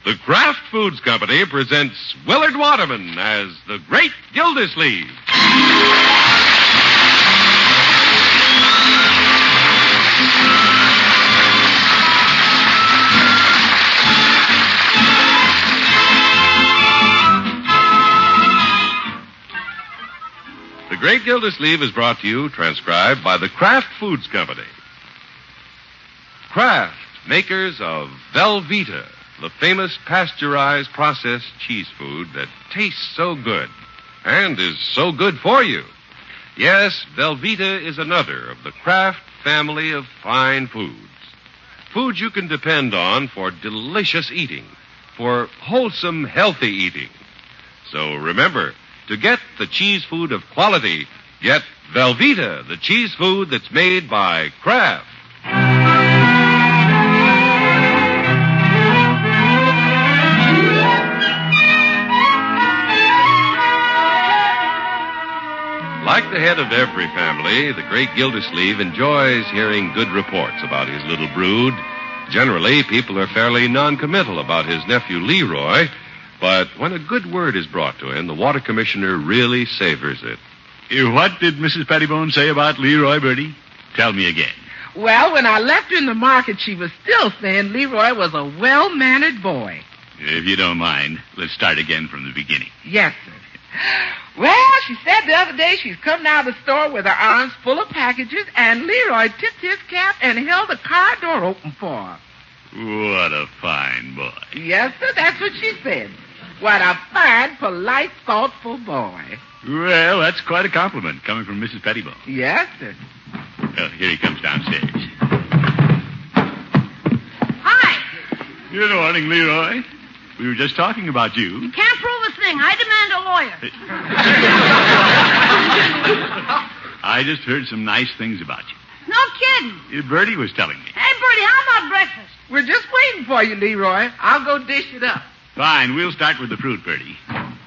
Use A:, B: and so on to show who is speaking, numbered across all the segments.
A: The Kraft Foods Company presents Willard Waterman as the Great Gildersleeve. The Great Gildersleeve is brought to you, transcribed by the Kraft Foods Company. Kraft, makers of Velveeta, the famous pasteurized processed cheese food that tastes so good and is so good for you. Yes, Velveeta is another of the Kraft family of fine foods. Foods you can depend on for delicious eating, for wholesome, healthy eating. So remember, to get the cheese food of quality, get Velveeta, the cheese food that's made by Kraft. Like the head of every family, the Great Gildersleeve enjoys hearing good reports about his little brood. Generally, people are fairly non-committal about his nephew Leroy, but when a good word is brought to him, the water commissioner really savors it.
B: What did Mrs. Pettibone say about Leroy, Bertie? Tell me again.
C: Well, when I left her in the market, she was still saying Leroy was a well-mannered boy.
B: If you don't mind, let's start again from the beginning.
C: Yes, sir. Well, she said the other day she's coming out of the store with her arms full of packages, and Leroy tipped his cap and held the car door open for her.
B: What a fine boy.
C: Yes, sir, that's what she said. What a fine, polite, thoughtful boy.
B: Well, that's quite a compliment coming from Mrs. Pettibone.
C: Yes, sir.
B: Well, here he comes downstairs.
D: Hi.
B: Good morning, Leroy. We were just talking about you.
D: You can't prove a thing. I demand a lawyer.
B: I just heard some nice things about you.
D: No kidding.
B: Bertie was telling me.
D: Hey, Bertie, how about breakfast?
C: We're just waiting for you, Leroy. I'll go dish it up.
B: Fine, we'll start with the fruit, Bertie.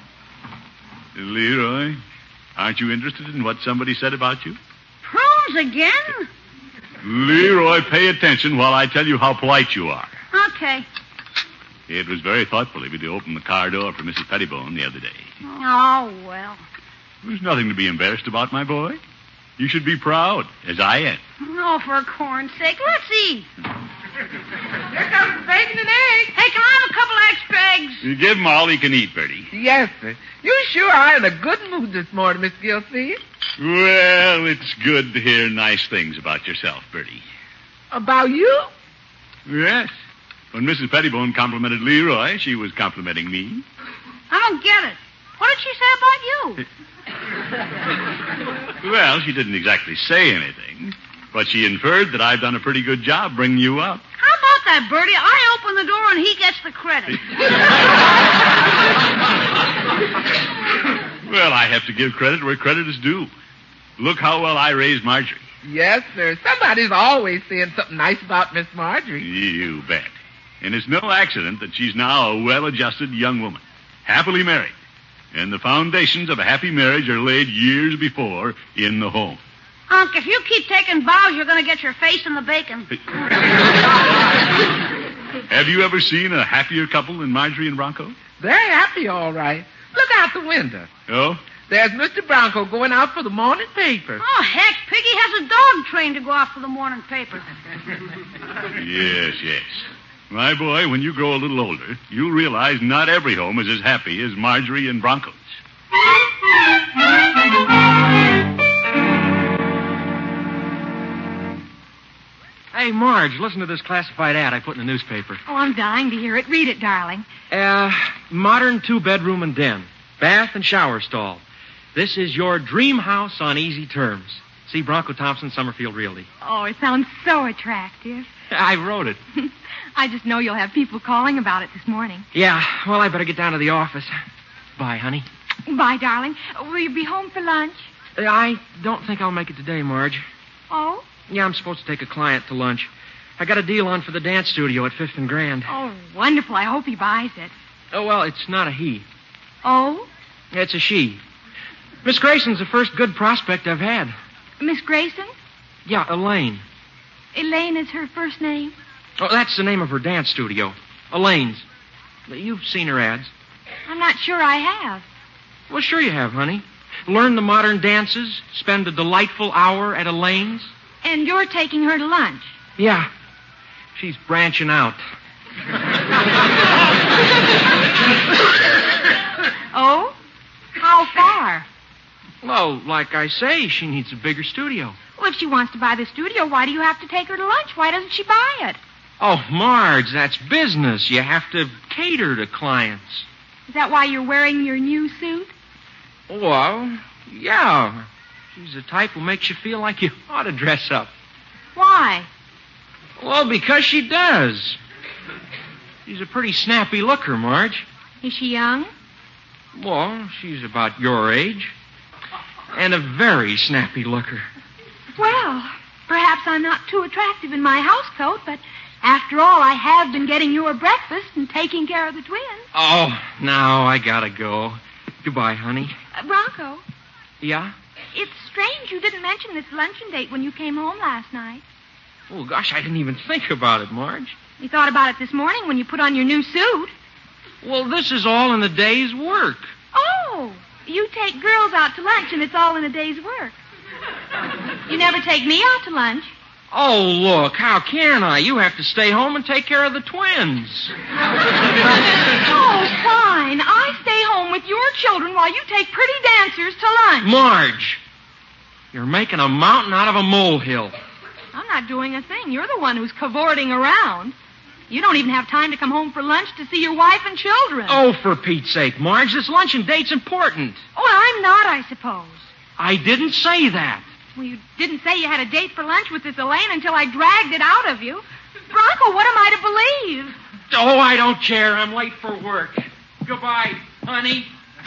B: Leroy, aren't you interested in what somebody said about you?
D: Prunes again?
B: Leroy, pay attention while I tell you how polite you are.
D: Okay.
B: It was very thoughtful of you to open the car door for Mrs. Pettibone the other day.
D: Oh, well.
B: There's nothing to be embarrassed about, my boy. You should be proud, as I am.
D: Oh, for corn's sake, let's eat.
C: Here comes the bacon and eggs.
D: Hey, can I have a couple extra eggs?
B: You give him all he can eat, Bertie.
C: Yes, sir. You sure are in a good mood this morning, Miss Gilsey.
B: Well, it's good to hear nice things about yourself, Bertie.
C: About you?
B: Yes. When Mrs. Pettibone complimented Leroy, she was complimenting me.
D: I don't get it. What did she say about you?
B: Well, she didn't exactly say anything, but she inferred that I've done a pretty good job bringing you up.
D: How about that, Bertie? I open the door and he gets the credit.
B: Well, I have to give credit where credit is due. Look how well I raised Marjorie.
C: Yes, sir. Somebody's always saying something nice about Miss Marjorie.
B: You bet. And it's no accident that she's now a well-adjusted young woman, happily married. And the foundations of a happy marriage are laid years before in the home.
D: Unc, if you keep taking vows, you're going to get your face in the bacon.
B: Have you ever seen a happier couple than Marjorie and Bronco?
C: They're happy, all right. Look out the window.
B: Oh?
C: There's Mr. Bronco going out for the morning paper.
D: Oh, heck, Piggy has a dog trained to go out for the morning paper.
B: Yes, yes. My boy, when you grow a little older, you'll realize not every home is as happy as Marjorie and Bronco's.
E: Hey, Marge, listen to this classified ad I put in the newspaper.
F: Oh, I'm dying to hear it. Read it, darling.
E: Modern two-bedroom and den. Bath and shower stall. This is your dream house on easy terms. See Bronco Thompson, Summerfield Realty.
F: Oh, it sounds so attractive.
E: I wrote it.
F: I just know you'll have people calling about it this morning.
E: Yeah, well, I better get down to the office. Bye, honey.
F: Bye, darling. Will you be home for lunch?
E: I don't think I'll make it today, Marge.
F: Oh?
E: Yeah, I'm supposed to take a client to lunch. I got a deal on for the dance studio at 5th and Grand.
F: Oh, wonderful. I hope he buys it.
E: Oh, well, it's not a he.
F: Oh?
E: It's a she. Miss Grayson's the first good prospect I've had.
F: Miss Grayson?
E: Yeah, Elaine.
F: Elaine is her first name?
E: Oh, that's the name of her dance studio. Elaine's. You've seen her ads.
F: I'm not sure I have.
E: Well, sure you have, honey. Learn the modern dances, spend a delightful hour at Elaine's.
F: And you're taking her to lunch.
E: Yeah. She's branching out.
F: Oh? How far?
E: Well, like I say, she needs a bigger studio.
F: Well, if she wants to buy the studio, why do you have to take her to lunch? Why doesn't she buy it?
E: Oh, Marge, that's business. You have to cater to clients.
F: Is that why you're wearing your new suit?
E: Well, yeah. She's the type who makes you feel like you ought to dress up.
F: Why?
E: Well, because she does. She's a pretty snappy looker, Marge.
F: Is she young?
E: Well, she's about your age. And a very snappy looker.
F: Well, perhaps I'm not too attractive in my housecoat, but after all, I have been getting your breakfast and taking care of the twins.
E: Oh, now I gotta go. Goodbye, honey.
F: Bronco,
E: Yeah?
F: it's strange you didn't mention this luncheon date when you came home last night.
E: Oh, gosh, I didn't even think about it, Marge.
F: You thought about it this morning when you put on your new suit.
E: Well, this is all in the day's work.
F: Oh, you take girls out to lunch and it's all in a day's work. You never take me out to lunch.
E: Oh, look, how can I? You have to stay home and take care of the twins.
F: Oh, fine. I stay home with your children while you take pretty dancers to lunch.
E: Marge, you're making a mountain out of a molehill.
F: I'm not doing a thing. You're the one who's cavorting around. You don't even have time to come home for lunch to see your wife and children.
E: Oh, for Pete's sake, Marge, this luncheon date's important.
F: Well, I'm not, I suppose.
E: I didn't say that.
F: Well, you didn't say you had a date for lunch with this Elaine until I dragged it out of you. Bronco, what am I to believe?
E: Oh, I don't care. I'm late for work. Goodbye, honey.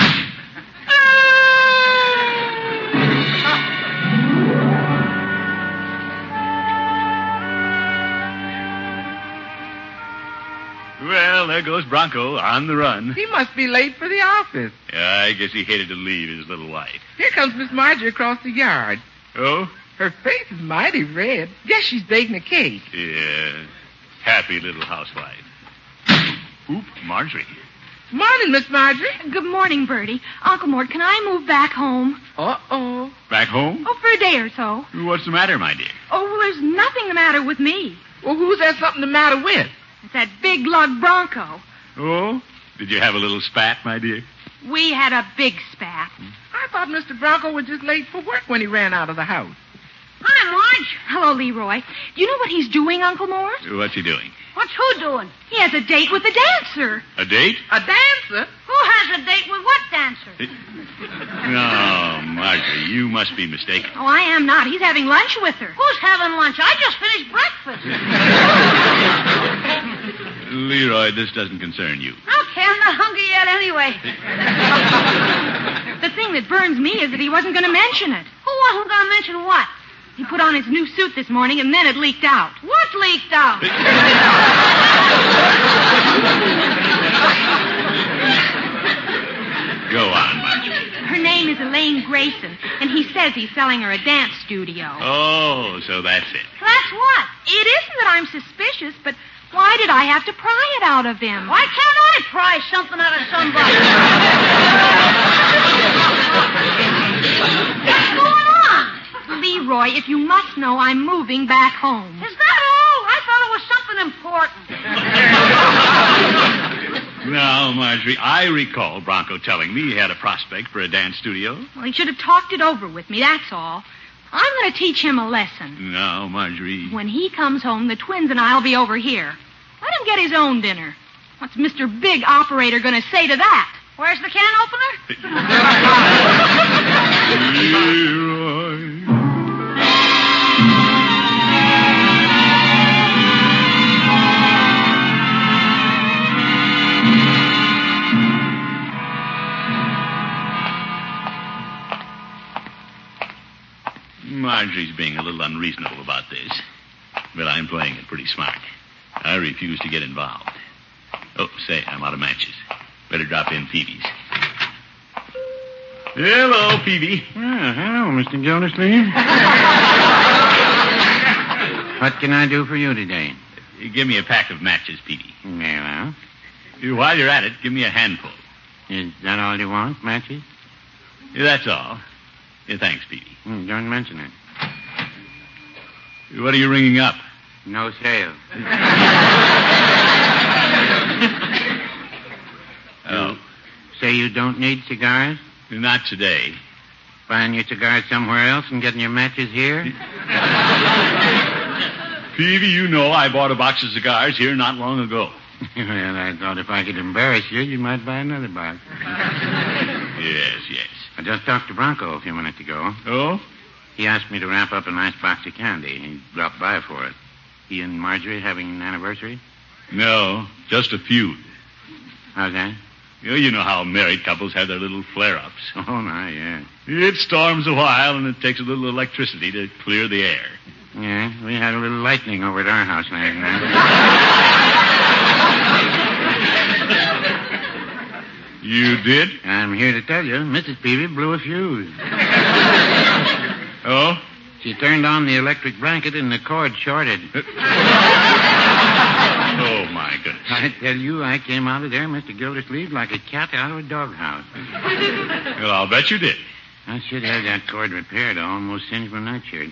B: Well, there goes Bronco on the run.
C: He must be late for the office.
B: I guess he hated to leave his little wife.
C: Here comes Miss Marjorie across the yard.
B: Oh?
C: Her face is mighty red. Guess she's baking a cake.
B: Yeah. Happy little housewife. Oop, Marjorie.
C: Morning, Miss Marjorie.
F: Good morning, Bertie. Uncle Mort, can I move back home?
C: Uh-oh.
B: Back home?
F: Oh, for a day or so.
B: What's the matter, my dear?
F: Oh, well, there's nothing the matter with me.
C: Well, who's there something the matter with?
F: It's that big lug Bronco.
B: Oh? Did you have a little spat, my dear?
F: We had a big spat.
C: I thought Mr. Bronco was just late for work when he ran out of the house.
F: Hi, Marge. Hello, Leroy. Do you know what he's doing, Uncle Mort?
B: What's he doing?
F: What's who doing? He has a date with a dancer.
B: A date?
C: A dancer?
F: Who has a date with what dancer?
B: No, Marjorie, you must be mistaken.
F: Oh, I am not. He's having lunch with her. Who's having lunch? I just finished breakfast.
B: Leroy, this doesn't concern you.
F: Okay, I'm not hungry yet anyway. The thing that burns me is that he wasn't going to mention it. Who wasn't going to mention what? He put on his new suit this morning, and then it leaked out. What leaked out?
B: Go on, Marjorie.
F: Her name is Elaine Grayson, and he says he's selling her a dance studio.
B: Oh, so that's it.
F: That's what? It isn't that I'm suspicious, but why did I have to pry it out of him? Why can't I pry something out of somebody? What's going on? Leroy, if you must know, I'm moving back home. Is that all? I thought it was something important.
B: Now, Marjorie, I recall Bronco telling me he had a prospect for a dance studio.
F: Well, he should have talked it over with me, that's all. I'm going to teach him a lesson.
B: No, Marjorie.
F: When he comes home, the twins and I'll be over here. Let him get his own dinner. What's Mr. Big Operator going to say to that? Where's the can opener?
B: Leroy. Marjorie's being a little unreasonable about this, but I'm playing it pretty smart. I refuse to get involved. Oh, say, I'm out of matches. Better drop in Peavy's. Hello, Peavy.
G: Hello, Mr. Gildersleeve. What can I do for you today?
B: Give me a pack of matches, Peavy.
G: Well,
B: While you're at it, give me a handful.
G: Is that all you want, matches?
B: That's all. Thanks, Peavy.
G: Don't mention it.
B: What are you ringing up?
G: No sale.
B: Oh.
G: Say you don't need cigars?
B: Not today.
G: Buying your cigars somewhere else and getting your matches here?
B: Peavy, you know I bought a box of cigars here not long ago.
G: Well, I thought if I could embarrass you, you might buy another box.
B: Yes.
G: I just talked to Bronco a few minutes ago.
B: Oh?
G: He asked me to wrap up a nice box of candy. He dropped by for it. He and Marjorie having an anniversary?
B: No, just a feud.
G: How's that?
B: You know how married couples have their little flare-ups.
G: Oh, my, yeah.
B: It storms a while, and it takes a little electricity to clear the air.
G: Yeah, we had a little lightning over at our house last night.
B: You did?
G: I'm here to tell you, Mrs. Peavy blew a fuse.
B: Oh?
G: She turned on the electric blanket and the cord shorted.
B: Oh, my goodness.
G: I tell you, I came out of there, Mr. Gildersleeve, like a cat out of a doghouse.
B: Well, I'll bet you did.
G: I should have that cord repaired. I almost singed my nightshirt.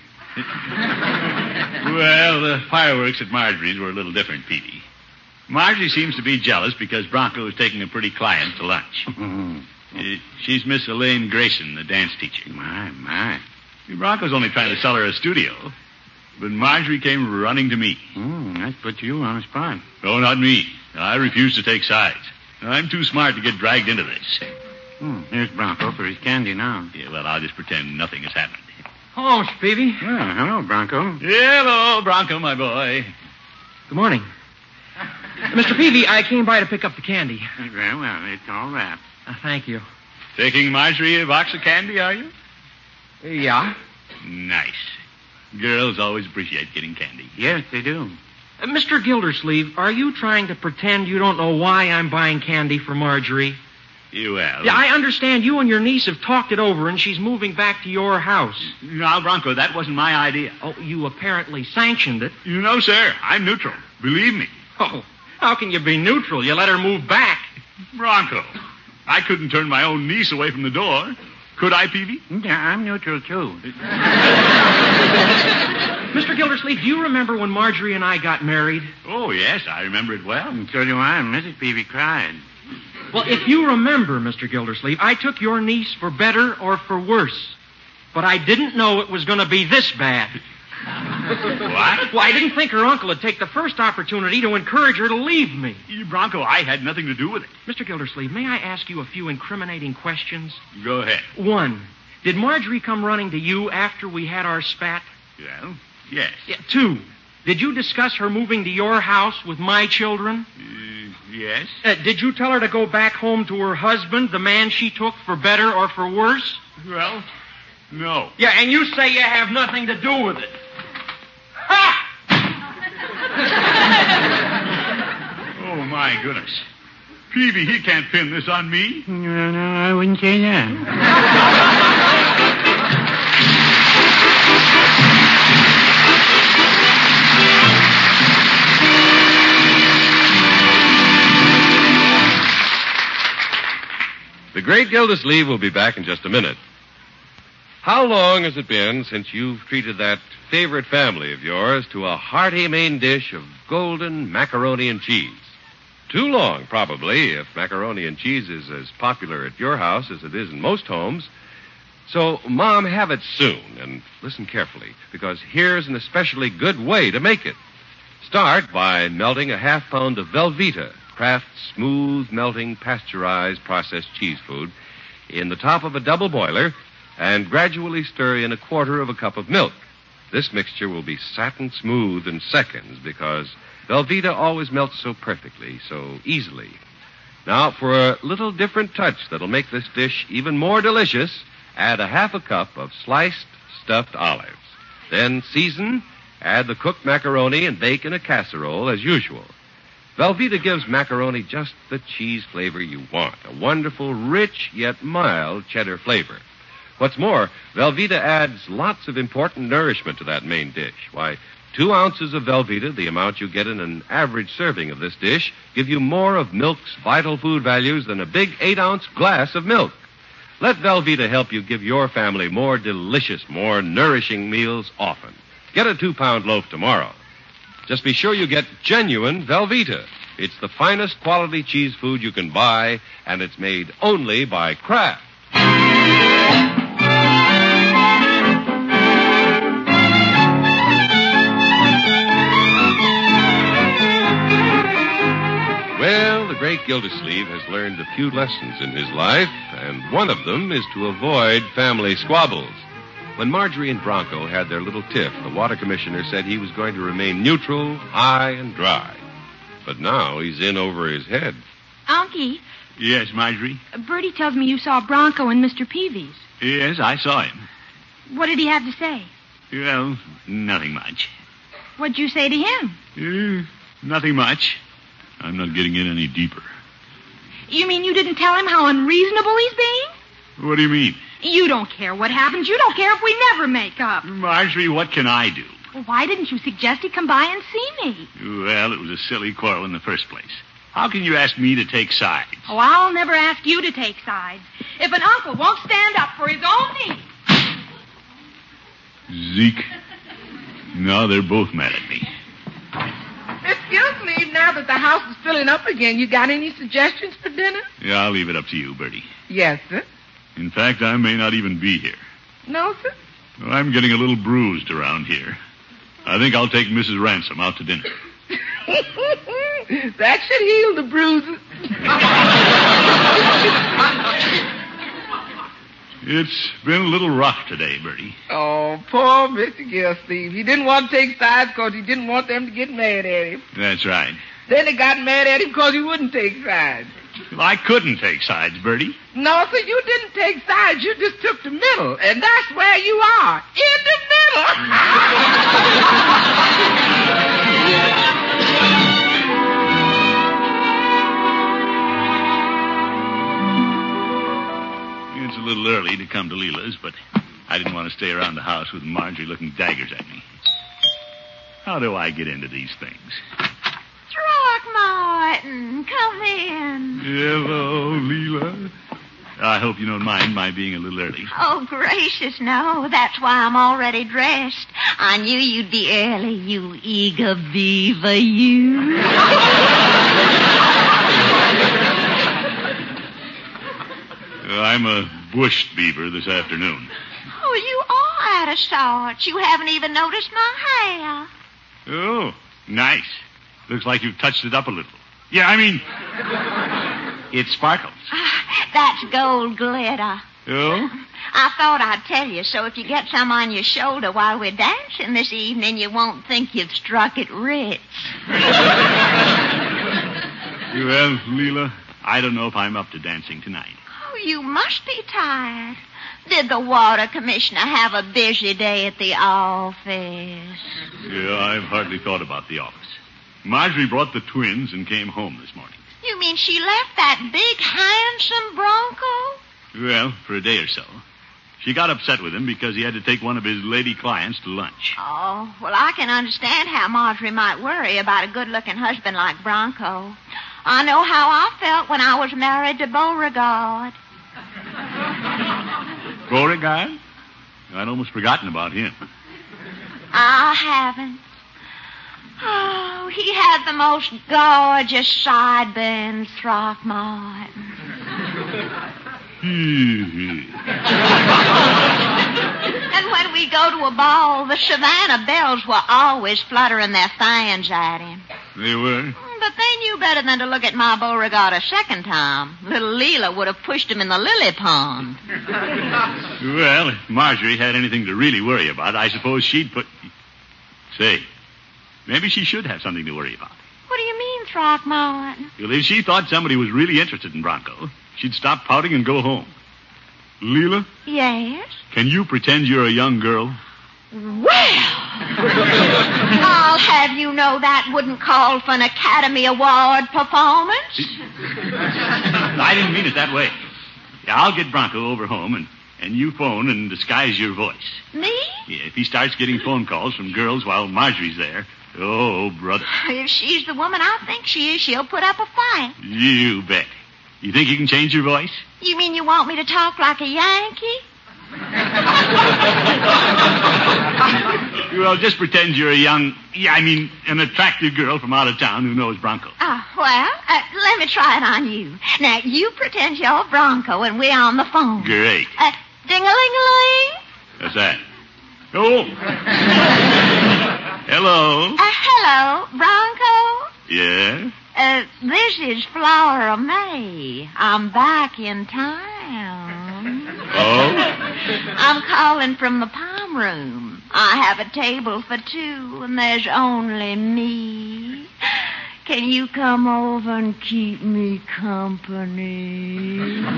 B: Well, the fireworks at Marjorie's were a little different, Peavy. Marjorie seems to be jealous because Bronco is taking a pretty client to lunch. She's Miss Elaine Grayson, the dance teacher.
G: My.
B: Bronco's only trying to sell her a studio. But Marjorie came running to me.
G: That put you on the spot.
B: Oh, not me. I refuse to take sides. I'm too smart to get dragged into this.
G: Here's Bronco for his candy now.
B: Yeah, well, I'll just pretend nothing has happened.
E: Hello, Mr. Peavy.
G: Hello, Bronco.
B: Hello, Bronco, my boy.
E: Good morning. Mr. Peavy, I came by to pick up the candy.
G: Very well, it's all wrapped.
E: Thank you.
B: Taking Marjorie a box of candy, are you?
E: Yeah.
B: Nice. Girls always appreciate getting candy.
G: Yes, they do.
E: Mr. Gildersleeve, are you trying to pretend you don't know why I'm buying candy for Marjorie?
B: Well...
E: Yeah, I understand you and your niece have talked it over, and she's moving back to your house.
B: No, Bronco, that wasn't my idea.
E: Oh, you apparently sanctioned it.
B: No, sir. I'm neutral. Believe me.
E: Oh, how can you be neutral? You let her move back.
B: Bronco, I couldn't turn my own niece away from the door. Could I, Peavy?
G: Yeah, I'm neutral, too.
E: Mr. Gildersleeve, do you remember when Marjorie and I got married?
B: Oh, yes, I remember it well.
G: And so do I. Mrs. Peavy cried.
E: Well, if you remember, Mr. Gildersleeve, I took your niece for better or for worse. But I didn't know it was going to be this bad.
B: What?
E: Well, I didn't think her uncle would take the first opportunity to encourage her to leave me.
B: Bronco, I had nothing to do with it.
E: Mr. Gildersleeve, may I ask you a few incriminating questions?
B: Go ahead.
E: 1, did Marjorie come running to you after we had our spat?
B: Well, yes.
E: 2, did you discuss her moving to your house with my children?
B: Yes.
E: Did you tell her to go back home to her husband, the man she took for better or for worse?
B: Well, no.
E: Yeah, and you say you have nothing to do with it. Ha!
B: Oh, my goodness. Peavy, he can't pin this on me.
G: No, I wouldn't say that.
A: The great Gildersleeve will be back in just a minute. How long has it been since you've treated that favorite family of yours to a hearty main dish of golden macaroni and cheese? Too long, probably, if macaroni and cheese is as popular at your house as it is in most homes. So, Mom, have it soon, and listen carefully, because here's an especially good way to make it. Start by melting a half pound of Velveeta, Kraft's smooth melting pasteurized processed cheese food, in the top of a double boiler, and gradually stir in 1/4 cup of milk. This mixture will be satin smooth in seconds because Velveeta always melts so perfectly, so easily. Now, for a little different touch that'll make this dish even more delicious, add 1/2 cup of sliced stuffed olives. Then season, add the cooked macaroni, and bake in a casserole as usual. Velveeta gives macaroni just the cheese flavor you want, a wonderful, rich, yet mild cheddar flavor. What's more, Velveeta adds lots of important nourishment to that main dish. Why, 2 ounces of Velveeta, the amount you get in an average serving of this dish, give you more of milk's vital food values than a big 8-ounce glass of milk. Let Velveeta help you give your family more delicious, more nourishing meals often. Get a 2-pound loaf tomorrow. Just be sure you get genuine Velveeta. It's the finest quality cheese food you can buy, and it's made only by Kraft. Well, the great Gildersleeve has learned a few lessons in his life, and one of them is to avoid family squabbles. When Marjorie and Bronco had their little tiff, the water commissioner said he was going to remain neutral, high, and dry. But now he's in over his head.
F: Unky,
B: Yes, Marjorie?
F: Bertie tells me you saw Bronco and Mr. Peavy's.
B: Yes, I saw him.
F: What did he have to say?
B: Well, nothing much.
F: What'd you say to him?
B: Nothing much. I'm not getting in any deeper.
F: You mean you didn't tell him how unreasonable he's being?
B: What do you mean?
F: You don't care what happens. You don't care if we never make up.
B: Marjorie, what can I do?
F: Well, why didn't you suggest he come by and see me?
B: Well, it was a silly quarrel in the first place. How can you ask me to take sides?
F: Oh, I'll never ask you to take sides. If an uncle won't stand up for his own needs.
B: Zeke. Now they're both mad at me.
C: Miss Gildersleeve, now that the house is filling up again, you got any suggestions for dinner?
B: Yeah, I'll leave it up to you, Bertie.
C: Yes, sir.
B: In fact, I may not even be here.
C: No, sir?
B: Well, I'm getting a little bruised around here. I think I'll take Mrs. Ransom out to dinner.
C: That should heal the bruises.
B: It's been a little rough today, Bertie.
C: Oh, poor Mr. Gildersleeve. He didn't want to take sides because he didn't want them to get mad at him.
B: That's right.
C: Then they got mad at him because he wouldn't take sides.
B: Well, I couldn't take sides, Bertie.
C: No, sir, you didn't take sides. You just took the middle. And that's where you are. In the
B: It's a little early to come to Leela's, but I didn't want to stay around the house with Marjorie looking daggers at me. How do I get into these things?
D: Throckmorton, come in.
B: Hello, Leela. I hope you don't mind my being a little early.
D: Oh, gracious, no. That's why I'm already dressed. I knew you'd be early, you eager beaver, you.
B: I'm a bushed beaver this afternoon.
D: Oh, you are out of sorts. You haven't even noticed my hair.
B: Oh, nice. Looks like you've touched it up a little. Yeah, I mean, it sparkles.
D: That's gold glitter.
B: Oh?
D: I thought I'd tell you, so if you get some on your shoulder while we're dancing this evening, you won't think you've struck it rich.
B: Well, Leela, I don't know if I'm up to dancing tonight.
D: Oh, you must be tired. Did the water commissioner have a busy day at the office?
B: Yeah, I've hardly thought about the office. Marjorie brought the twins and came home this morning.
D: You mean she left that big, handsome Bronco?
B: Well, for a day or so. She got upset with him because he had to take one of his lady clients to lunch.
D: Oh, well, I can understand how Marjorie might worry about a good-looking husband like Bronco. I know how I felt when I was married to Beauregard.
B: Beauregard? I'd almost forgotten about him.
D: I haven't. Oh, he had the most gorgeous sideburns, Throckmorton. And when we go to a ball, the Savannah Bells were always fluttering their fans at him.
B: They were?
D: But they knew better than to look at my Beauregard a second time. Little Leela would have pushed him in the lily pond.
B: Well, if Marjorie had anything to really worry about, I suppose she'd put... Say, maybe she should have something to worry about.
D: What do you mean, Throckmorton?
B: Well, if she thought somebody was really interested in Bronco, she'd stop pouting and go home. Leela,
D: Yes?
B: can you pretend you're a young girl?
D: Well, I'll have you know that wouldn't call for an Academy Award performance.
B: I didn't mean it that way. Yeah, I'll get Bronco over home, and you phone and disguise your voice.
D: Me?
B: Yeah, if he starts getting phone calls from girls while Marjorie's there, oh, brother.
D: If she's the woman I think she is, she'll put up a fight.
B: You bet. You think you can change your voice?
D: You mean you want me to talk like a Yankee?
B: Well, just pretend you're an attractive girl from out of town who knows Bronco.
D: Let me try it on you. Now, you pretend you're Bronco and we're on the phone.
B: Great.
D: Ding-a-ling-a-ling.
B: What's that? Oh. Hello.
D: Hello, Bronco?
B: Yeah?
D: This is Flora May. I'm back in town.
B: Oh?
D: I'm calling from the palm room. I have a table for two, and there's only me. Can you come over and keep me company?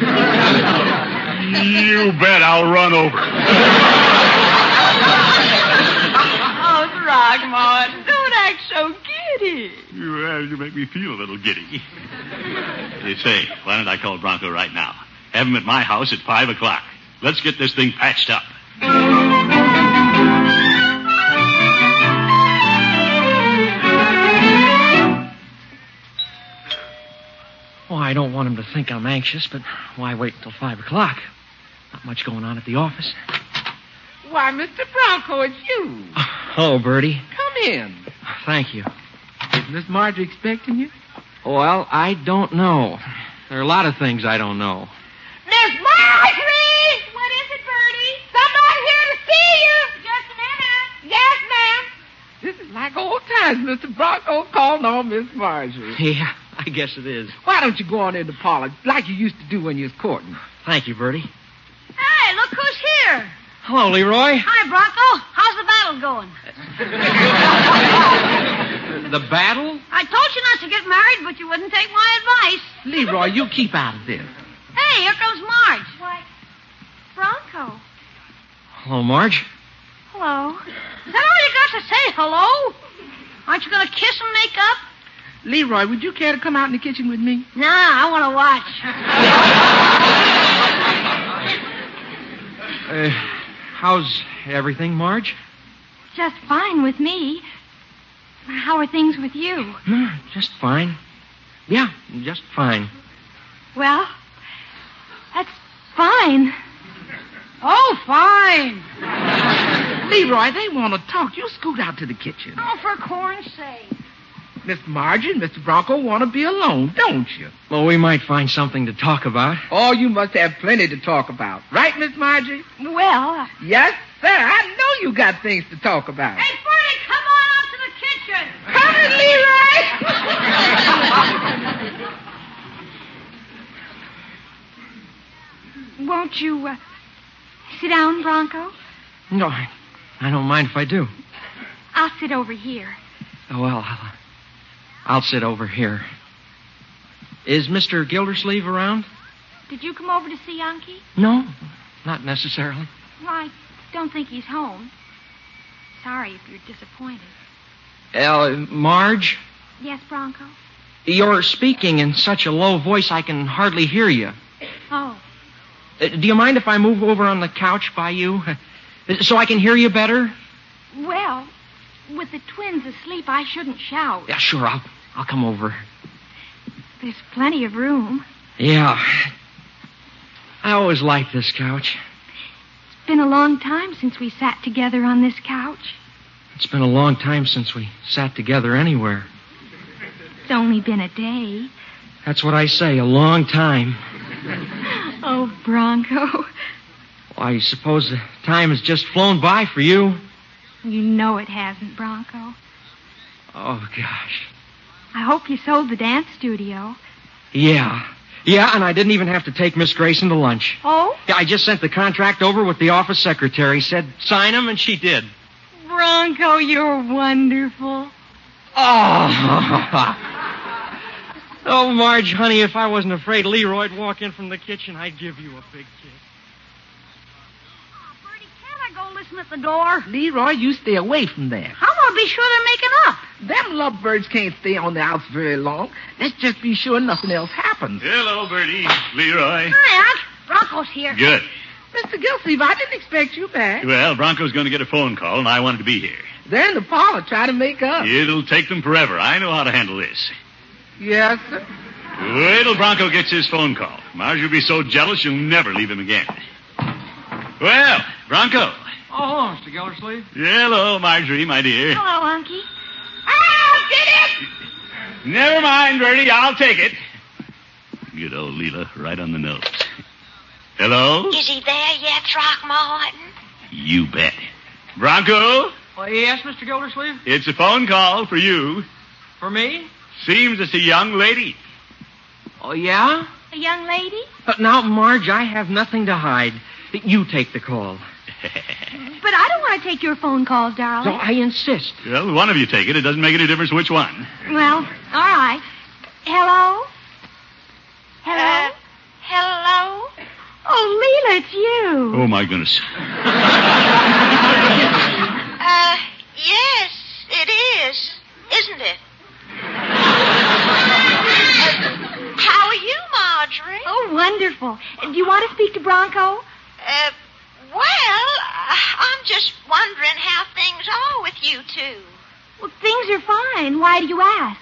B: You bet I'll run over.
D: Oh, Throckmorton, don't act so giddy.
B: You make me feel a little giddy. They say, why don't I call Bronco right now? Have him at my house at 5 o'clock. Let's get this thing patched up.
E: Oh, I don't want him to think I'm anxious, but why wait until 5 o'clock? Not much going on at the office.
C: Why, Mr. Bronco, it's you.
E: Hello, Bertie.
C: Come in.
E: Thank you.
C: Is Miss Marjorie expecting you?
E: Well, I don't know. There are a lot of things I don't know.
D: Miss Marjorie! What is it, Bertie? Somebody here to see you. Just a minute. Yes, ma'am.
C: This is like old times, Mr. Bronco calling on Miss Marjorie.
E: Yeah, I guess it is.
C: Why don't you go on in the parlor like you used to do when you was courting?
E: Thank you, Bertie.
F: Hey, look who's here.
E: Hello, Leroy.
F: Hi, Bronco. How's the battle going?
E: The battle?
F: I told you not to get married, but you wouldn't take my advice.
C: Leroy, you keep out of this.
F: Hey, here comes Marge.
D: Why, Bronco.
E: Hello, Marge.
D: Hello.
F: Is that all you got to say, hello? Aren't you going to kiss and make up?
C: Leroy, would you care to come out in the kitchen with me?
F: Nah, I want to watch.
E: How's everything, Marge?
F: Just fine with me. How are things with you?
E: Just fine. Yeah, just fine.
F: Well, that's fine. Oh, fine.
C: Leroy, they want to talk. You scoot out to the kitchen.
F: Oh, for corn's sake.
C: Miss Margie and Mr. Bronco want to be alone, don't you?
E: Well, we might find something to talk about.
C: Oh, you must have plenty to talk about. Right, Miss Margie?
D: Well,
C: Yes, sir. I know you got things to talk about.
F: Hey, Bertie, come on up to the kitchen.
C: Come in, Leroy.
F: Won't you sit down, Bronco?
E: No, I don't mind if I do.
F: I'll sit over here.
E: Well, I'll sit over here. Is Mr. Gildersleeve around?
F: Did you come over to see Unky?
E: No, not necessarily.
F: Well, I don't think he's home. Sorry if you're disappointed.
E: Marge,
F: Yes, Bronco?
E: you're speaking in such a low voice I can hardly hear you.
F: Oh,
E: Do you mind if I move over on the couch by you? So I can hear you better?
F: well, with the twins asleep, I shouldn't shout.
E: Yeah, sure, I'll come over.
F: There's plenty of room.
E: Yeah. I always liked this couch.
F: It's been a long time since we sat together on this couch.
E: It's been a long time since we sat together anywhere.
F: It's only been a day.
E: That's what I say, a long time.
F: Oh, Bronco.
E: Well, I suppose the time has just flown by for you.
F: You know it hasn't, Bronco.
E: Oh, gosh.
F: I hope you sold the dance studio.
E: Yeah, and I didn't even have to take Miss Grayson to lunch.
F: Oh?
E: Yeah, I just sent the contract over with the office secretary. Said sign him, and she did.
F: Bronco, you're wonderful.
E: Oh. Oh, Marge, honey, if I wasn't afraid Leroy'd walk in from the kitchen, I'd give you a big kiss.
F: Oh, Bertie, can't I go listen at the door?
C: Leroy, you stay away from there.
F: I want to be sure they're making up.
C: Them lovebirds can't stay on the house very long. Let's just be sure nothing else happens.
B: Hello, Bertie. Leroy.
F: Hi, Unc. Bronco's here.
B: Good.
C: Mr. Gilsleeve, I didn't expect you back.
B: Well, Bronco's going to get a phone call, and I wanted to be here.
C: They're in the parlor trying to make up.
B: It'll take them forever. I know how to handle this.
C: Yes, sir.
B: Wait till Bronco gets his phone call. Marge will be so jealous she'll never leave him again. Well, Bronco.
E: Oh, hello, Mr. Gildersleeve.
B: Hello, Marjorie, my dear.
D: Hello, Unky.
C: I'll get it!
B: Never mind, Bertie. I'll take it. Good old Leela, right on the nose. Hello?
D: Is he there yet, Throckmorton?
B: You bet. Bronco,
E: Well, yes, Mr. Gildersleeve?
B: it's a phone call for you.
E: For me?
B: Seems it's a young lady.
E: Oh, yeah?
D: A young lady?
E: But now, Marge, I have nothing to hide. You take the call.
F: But I don't want to take your phone calls, darling.
E: So I insist.
B: Well, one of you take it. It doesn't make any difference which one.
F: Well, all right. Hello? Hello?
D: Hello?
F: Oh, Leela, it's you.
B: Oh, my goodness.
D: Yes, it is, isn't it? How are you, Marjorie?
F: Oh, wonderful. Do you want to speak to Bronco?
D: Well, I'm just wondering how things are with you two.
F: Well, things are fine. Why do you ask?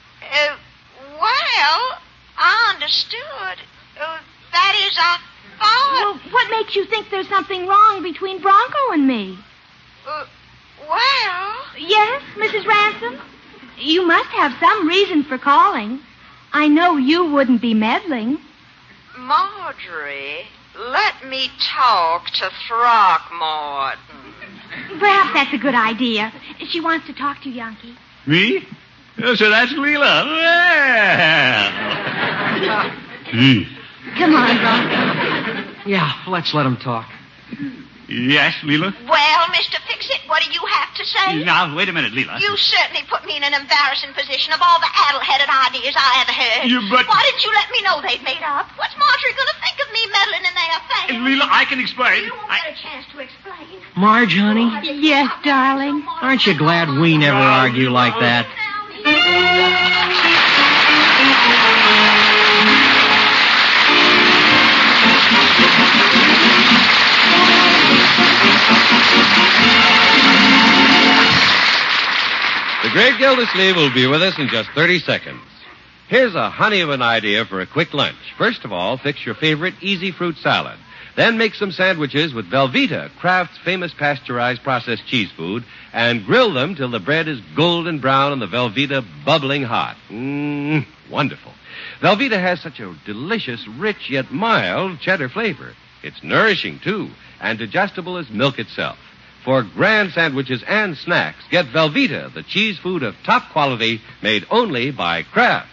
D: Well, I understood. That is, I thought...
F: Well, what makes you think there's something wrong between Bronco and me?
D: Well...
F: Yes, Mrs. Ransom? You must have some reason for calling. I know you wouldn't be meddling.
D: Marjorie, let me talk to Throckmorton.
F: Perhaps that's a good idea. She wants to talk to you, Yankee.
B: Me? Oh, so that's Leela. Well. Gee.
F: Come on, Bronco.
E: Yeah, let's let him talk.
B: Yes, Leela?
D: Well, Mr. Fix-It, what do you have to say?
B: Now, wait a minute, Leela.
D: You certainly put me in an embarrassing position of all the addle-headed ideas I ever heard.
B: But...
D: Why didn't you let me know they'd made up? What's Marjorie going to think of me meddling in their affairs?
B: Leela, I can explain.
D: You won't get a chance to explain.
E: Marge, honey,
F: Yes, darling.
E: aren't you glad we never argue like that?
A: The great Gildersleeve will be with us in just 30 seconds. Here's a honey of an idea for a quick lunch. First of all, fix your favorite easy fruit salad. Then make some sandwiches with Velveeta, Kraft's famous pasteurized processed cheese food, and grill them till the bread is golden brown and the Velveeta bubbling hot. Wonderful. Velveeta has such a delicious, rich, yet mild cheddar flavor. It's nourishing, too, and digestible as milk itself. For grand sandwiches and snacks, get Velveeta, the cheese food of top quality, made only by Kraft.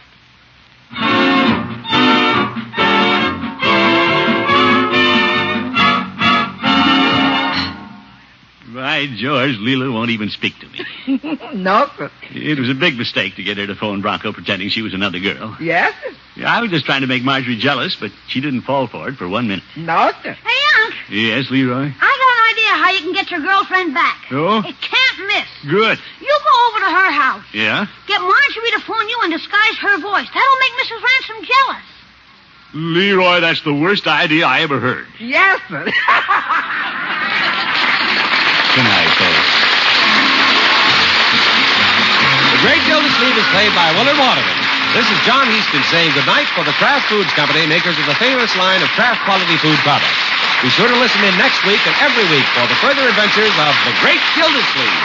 B: By George, Leela won't even speak to me.
C: No, sir.
B: It was a big mistake to get her to phone Bronco pretending she was another girl.
C: Yes, sir.
B: I was just trying to make Marjorie jealous, but she didn't fall for it for 1 minute.
C: No, sir.
F: Hey, Unc,
B: Yes, Leroy?
F: I got an idea how you can get your girlfriend back.
B: Oh?
F: It can't miss.
B: Good.
F: You go over to her house.
B: Yeah?
F: Get Marjorie to phone you and disguise her voice. That'll make Mrs. Ransom jealous.
B: Leroy, that's the worst idea I ever heard.
C: Yes, sir.
B: Good night, folks.
A: The Great Gildersleeve is played by Willard Waterman. This is John Heaston saying goodnight for the Kraft Foods Company, makers of the famous line of Kraft quality food products. Be sure to listen in next week and every week for the further adventures of the Great Gildersleeve.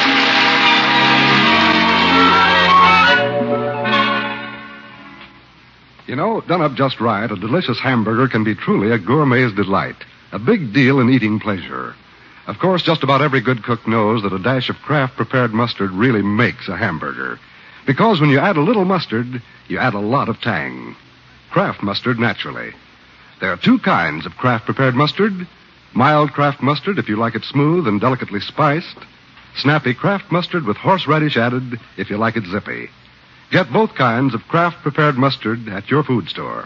H: You know, done up just right, a delicious hamburger can be truly a gourmet's delight. A big deal in eating pleasure. Of course, just about every good cook knows that a dash of Kraft prepared mustard really makes a hamburger. Because when you add a little mustard, you add a lot of tang. Kraft mustard, naturally. There are two kinds of Kraft prepared mustard. Mild Kraft mustard, if you like it smooth and delicately spiced. Snappy Kraft mustard with horseradish added, if you like it zippy. Get both kinds of Kraft prepared mustard at your food store.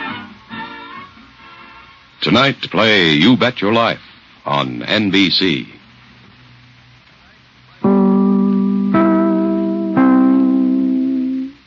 A: Tonight, play You Bet Your Life on NBC.